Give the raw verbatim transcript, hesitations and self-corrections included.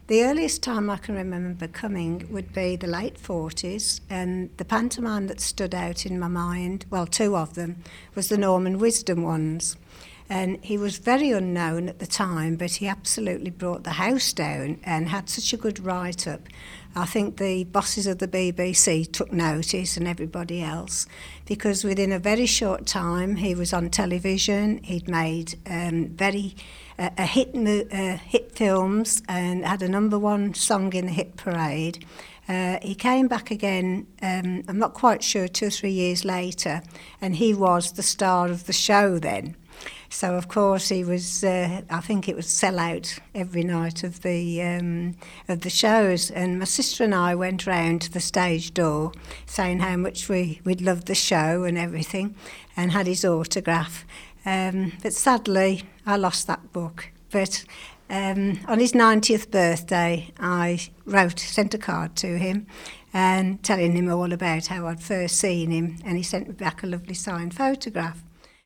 The earliest time I can remember coming would be the late forties, and the pantomime that stood out in my mind, well, two of them, was the Norman Wisdom ones. And he was very unknown at the time, but he absolutely brought the house down and had such a good write-up. I think the bosses of the B B C took notice, and everybody else, because within a very short time he was on television. He'd made um, very uh, a hit mo- uh, hit films and had a number one song in the hit parade. Uh, he came back again, um, I'm not quite sure, two or three years later, and he was the star of the show then. So, of course, he was, uh, I think it was sell out every night of the um, of the shows. And my sister and I went round to the stage door saying how much we, we'd loved the show and everything, and had his autograph. Um, but sadly, I lost that book. But um, on his ninetieth birthday, I wrote, sent a card to him and telling him all about how I'd first seen him, and he sent me back a lovely signed photograph.